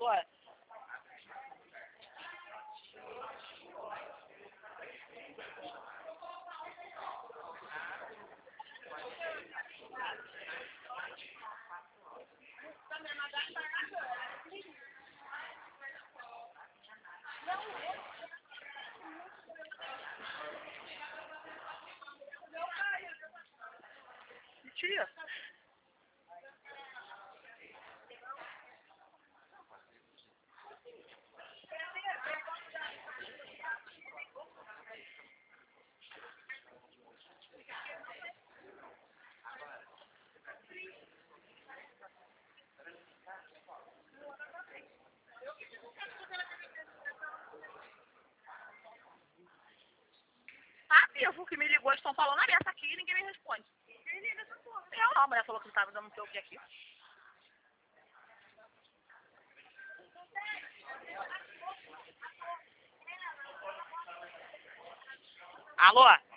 Alô? Tia. A Vivo que me ligou, estão falando aberta aqui e ninguém me responde. Eu não, a mulher falou que não estava dando não sei o que aqui. Alô?